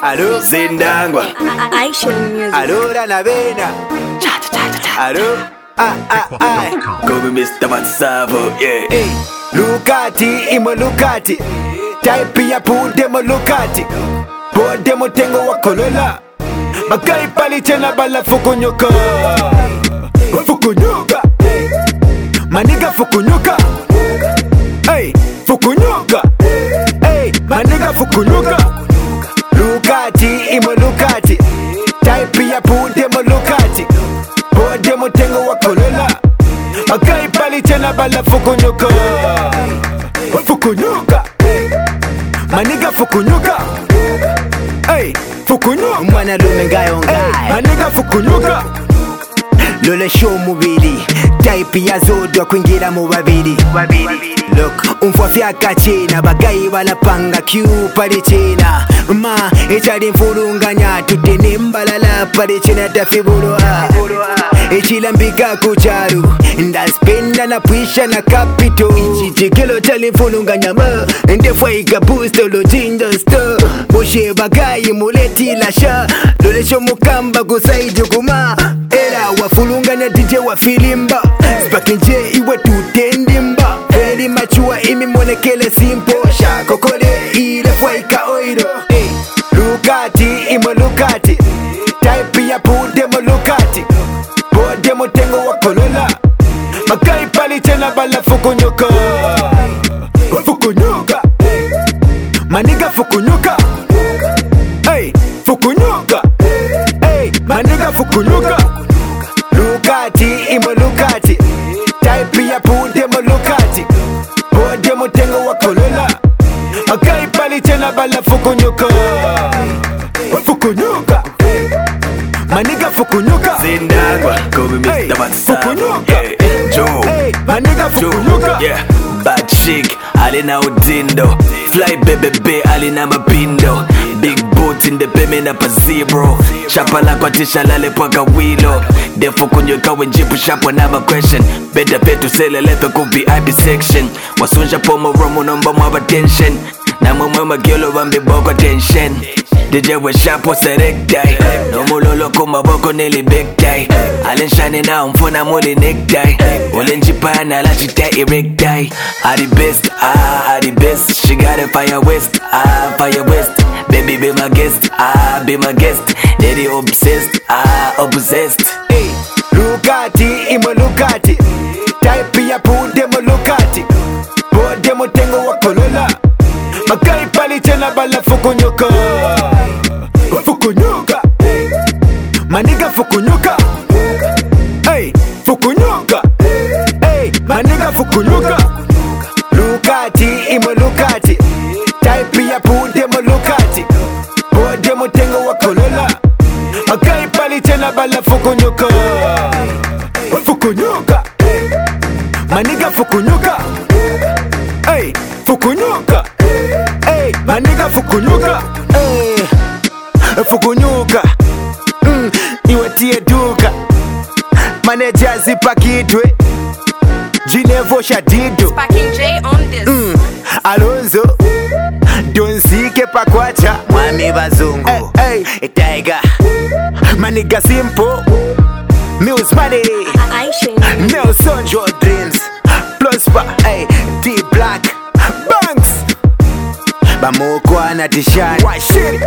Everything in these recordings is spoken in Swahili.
Alo Zindangwa Aisha Music. Alo Ranavena Alo Kobe Mr. Matsavo, yeah. Hey, Lukati imo Lukati Type ya punde mo Lukati Bode mo tengo wa kolola Makai pali chena bala fukunyuka Fukunyuka Maniga fukunyuka Hey, fukunyuka Hey, maniga fukunyuka Lukati imo Lukati Type ya punde mo Lukati Bode mo tengo wa kolola Makai pali chena bala fukunyuka Fukunyuka Maniga fukunyuka Hey, fukunyuka Mwana lume ngayo ngayo Maniga fukunyuka Lole show mubiri Type ya zodo kuingira mu babiri Look, umfwafya kachina bagayi balapanga Q pali china Ma, echali mfulunganya tutene mbalala pali china tafibulwa Echilambika kucharu Ndaspenda na puisha na kapito Ichichikilo chali mfulunganya ma Ndefwa ika boost lo jinja store Moshe bagayi muleti lasha Lole show mukamba kusaidi kuma Era wafulunganya DJ wa filimba Spakinje iwe tutendimba Feli machua imi monekele simpo Shakokole ile fwaika oiro Hey, Lukati imo Lukati Type ya punde mo Lukati Bode mo tengo wa kolola Makai pali chena bala fukunyuka Fukunyuka Maniga fukunyuka Hey, fukunyuka Hey, maniga fukunyuka Lukati imo Lukati Type ya punde mo Lukati Bode mo tengo wa kolola Makai pali chena bala fukunyuka Fukunyuka Maniga fukunyuka Zindagwa Kobe Hey, Mr. Matsavo, fukunyuka yeah. Joe Hey, maniga fukunyuka yeah. Bad chick, alina udindo Fly bebe, alina mapindo Big boot in the peme na pa zero Chapa la kwa tisha lale pwaka wilo Defu kunyuka wenjipu shapo na ma question Beda petu sele lepe ku VIP section Wasunja po mo romo nomba mwa attention Na mwe magyolo wambi boko tension DJ we shapo serektai Nomulolo kumaboko nili big tie Alenshani na mfuna muli necktie Ulenjipa na la chita erectie Adi best, adi best She got a fire west, fire west Baby be my guest, be my guest Lady obsessed, obsessed Hey, Lukati imo Lukati Type ya punde mo Lukati Bode mo tengo wa kolola Makai pali chena bala fukunyuka Fukunyuka Maniga fukunyuka Hey, fukunyuka Hey, maniga fukunyuka Lukati imo Lukati Type ya punde mo Lukati Bode mo tengo wa kolola Makai pali chena bala fukunyuka Fukunyuka Maniga fukunyuka Hey, fukunyuka Hey, maniga fukunyuka Hey, fukunyuka Iwatie duka Manager zipa kitwe Jinevo shadido Packing J on this. Alonzo Donsike pakwacha Mwami bazungu Hey, Tiger maniga simple Mills money Aisha Music. Nelson Joe Dreams Prosper, hey, D-Black Banks Bamukwa na tishani White shit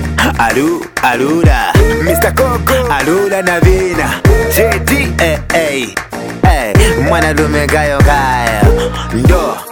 Alula Mr. Coco Alula na vina JD Mwana lume ngayo ngayo Ndo